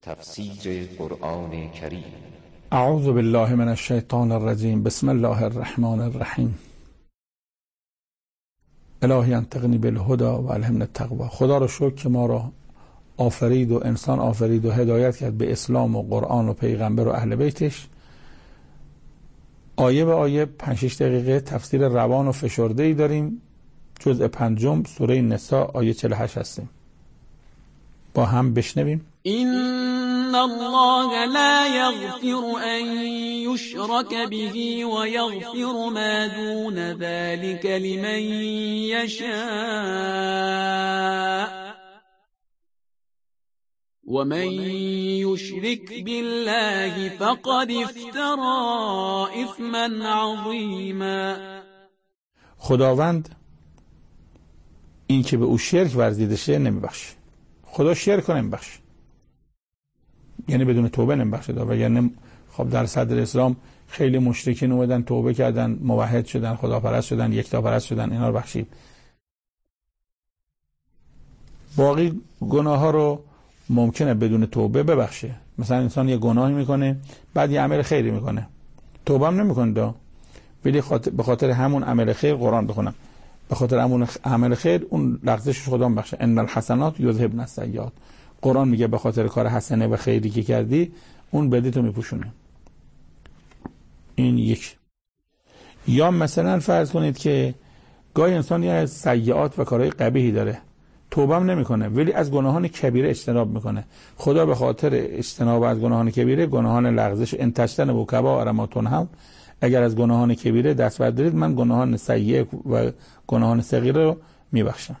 تفسیر قرآن کریم. اعوذ بالله من الشیطان الرجیم. بسم الله الرحمن الرحیم. الهی انطقنی بالهدی و الهمنی التقوی. خدا رو شکر که ما را آفرید و انسان آفرید و هدایت کرد به اسلام و قرآن و پیغمبر و اهل بیتش. آیه به آیه 5-6 دقیقه تفسیر روان و فشرده ای داریم. جزء 5 سوره نساء آیه 48 هستیم. با هم بشنویم. إن الله لا يغفر أن يشرك به ويغفر ما دون ذلك لمن يشاء ومن يشرك بالله فقد افترى إثما عظيما. خداوند این که به او شرک ورزیده شه نمیبخشه. خدا شرک رو نمیبخشه، یعنی بدون توبه نمیبخشه. وگرنه خب در صدر اسلام خیلی مشرکین اومدن توبه کردن، موحد شدن، خداپرست شدن، یکتاپرست شدن، اینا رو بخشید. باقی گناه ها رو ممکنه بدون توبه ببخشه. مثلا انسان یه گناهی میکنه بعد یه عمل خیری میکنه، توبه هم نمیکنه، ولی به خاطر همون عمل خیر قرآن بخونم، به خاطر همون عمل خیر اون لغزشش خدا میبخشه. ان الحسنات یذهبن السیئات. قرآن میگه به خاطر کار حسنه و خیری که کردی اون بدی تو میپوشونه. این یک. یا مثلا فرض کنید که گاهی انسان یه سیئات و کارهای قبیحی داره، توبه هم نمیکنه ولی از گناهان کبیره اجتناب میکنه. خدا به خاطر اجتناب از گناهان کبیره، گناهان لغزش، ان تجتنبوا کبائر ما تنهون، اگر از گناهان کبیره دست بردارید من گناهان سیئه و گناهان صغیره رو میبخشم.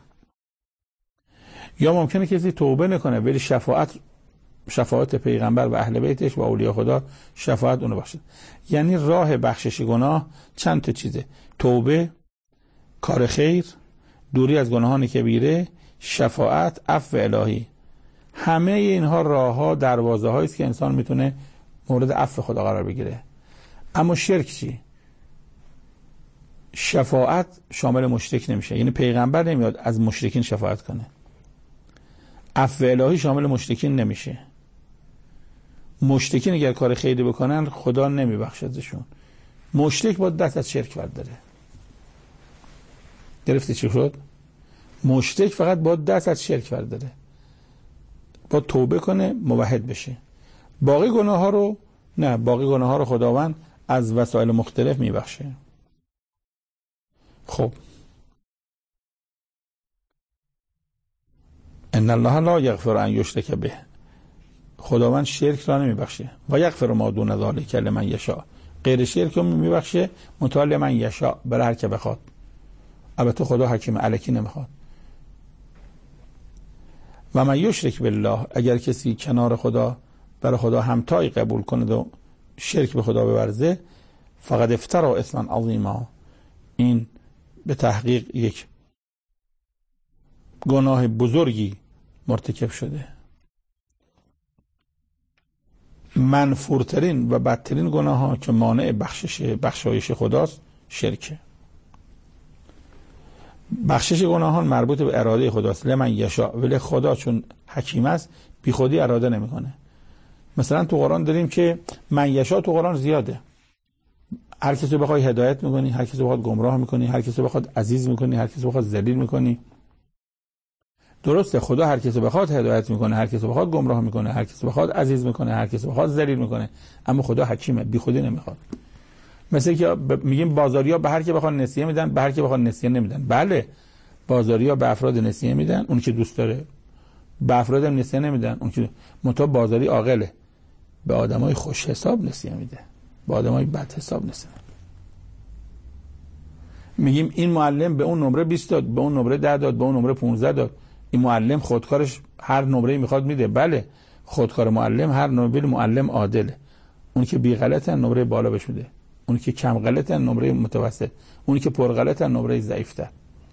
یا ممکنه کسی توبه نکنه ولی شفاعت پیغمبر و اهل بیتش و اولیاء خدا شفاعت اونو بخشه. یعنی راه بخشش گناه چند تا چیزه: توبه، کار خیر، دوری از گناهان کبیره، شفاعت، عفو الهی. همه اینها راهها، دروازه هایی است که انسان میتونه مورد عفو خدا قرار بگیره. اما شرک چی؟ شفاعت شامل مشرک نمیشه، یعنی پیغمبر نمیاد از مشرکین شفاعت کنه. عفو الهی شامل مشرکین نمیشه. مشرکین اگر کار خیری بکنن خدا نمیبخشدشون. مشرک با دست از شرک برداره. گرفتی چی شد؟ مشرک فقط با دست از شرک برداره، با توبه کنه، موحد بشه. باقی گناه ها رو نه، باقی گناه ها رو خداوند از وسایل مختلف میبخشه. خب ان الله لا یغفر ان یشرک به. خداوند شرک را نمیبخشه. و یغفر ما دون ذلک لمن یشاء. غیر شرک رو میبخشه منتها لمن یشاء، برای هر که بخواد. البته خدا حکیم، الکی نمیخواد. و من یشرک بالله، اگر کسی کنار خدا برای خدا همتایی قبول کنه و شرک به خدا بورزه، فقد افترى اثما عظیما، این به تحقیق یک گناه بزرگی مرتکب شده. منفورترین و بدترین گناه ها که مانع بخشایش خداست شرکه. بخشش گناهان مربوط به اراده خداست، لمن یشاء، ولی خدا چون حکیم است بی خودی اراده نمیکنه. مثلا تو قرآن داریم که من یشاء تو قرآن زیاده. هر کسی بخوای هدایت میکنی، هر کسی بخواد گمراه میکنی، هر کسی بخواد عزیز میکنی، هر کسی بخواد ذلیل میکنی. درسته خدا هر کسی بخواد هدایت میکنه، هر کسی بخواد گمراه میکنه، هر کسی بخواد عزیز میکنه، هر کسی بخواد ذلیل میکنه، اما خدا حکیمه، بی خودی نمیخواد. مثل که میگیم بازاریا به هر کی بخواد نسیه میدن، به هر کی بخواد نسیه نمیدن. بله بازاریا به افراد نسیه میدن، اون که دوست داره. به افراد نسیه نمیدن، اون که متأ بازاری عاقله. به آدمای خوش حساب نسیه میده، به آدمای بد حساب نسیه. میگیم این معلم به اون نمره 20 داد، به اون نمره 10 داد، به اون نمره 15 داد. این معلم خودکارش هر نمره میخواد میده. بله خودکار معلم هر نمره معلم عادله. اون که بی غلطن نمره بالا بهش میده، اون که کم غلطن نمره متوسط، اون که پر غلطن نمره ضعیف‌تر.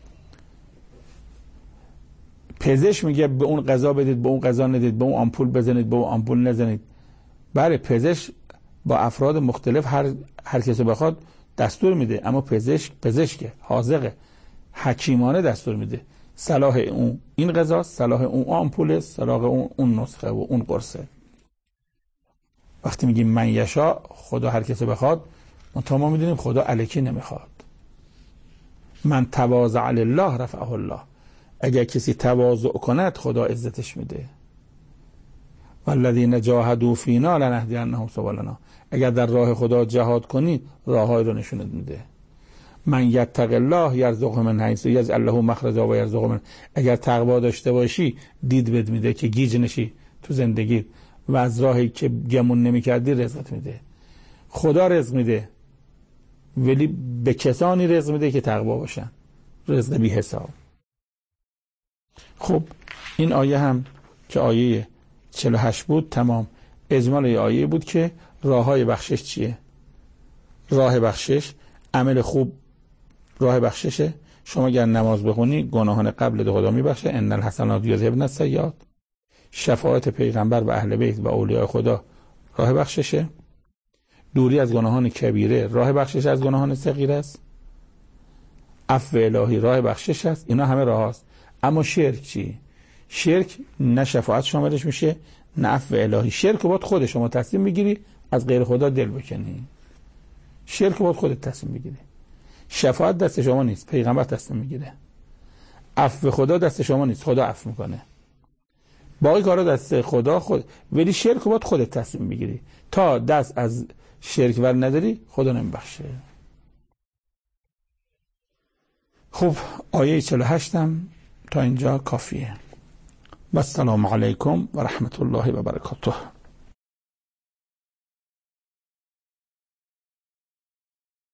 پزشک میگه به اون غذا بدید، به اون غذا ندید، به اون آمپول بزنید، به اون آمپول نزنید. بله پزشک با افراد مختلف هر کسی بخواد دستور میده، اما پزشک حاذقه، حکیمانه دستور میده. صلاح اون این غذا، صلاح اون آمپول، صلاح اون نسخه و اون قرصه. وقتی میگیم من یشا، خدا هر کسی بخواد، منتها ما میدونیم خدا الکی نمیخواد. من تواضع لله رفعه الله، اگر کسی تواضع کند خدا عزتش میده. والذین جاهدوا فینا لنهدینهم سبلنا، اگر در راه خدا جهاد کنی راههای رو نشونت میده. من یتق الله یرزقه من حیث یجعل له مخرجا و یرزقه من، اگر تقوا داشته باشی دید بد میده که گیج نشی تو زندگیت و از راهی که گمون نمیکردی رزقت میده. خدا رزق میده ولی به کسانی رزق میده که تقوا باشن، رزق بی حساب. خب این آیه هم که آیه 48 بود تمام اجمال آیه بود که راههای بخشش چیه؟ راه بخشش عمل خوب راه بخششه. شما اگر نماز بخونی گناهان قبل خدا میبخشه. ان الحسنات یذهبن السیئات. شفاعت پیغمبر و اهل بیت و اولیاء خدا راه بخششه. دوری از گناهان کبیره راه بخشش از گناهان صغیره است. عفو الهی راه بخشش است. اینا همه راه است. اما شرک چی؟ شرک نه شفاعت شاملش میشه نه عفو الهی. شرک باید خود شما تصمیم میگیری از غیر خدا دل بکنی. شرک باید خودت تصمیم بگیری. شفاعت دست شما نیست، پیغمبر تصمیم میگیره. عفو خدا دست شما نیست، خدا عفو میکنه. باقی کارا دست خدا خود، ولی شرک باید خودت تصمیم میگیری. تا دست از شرک ور نداری خدا نمیبخشه. خب آیه 48 هم تا اینجا کافیه. و السلام علیکم و رحمت الله و برکاته.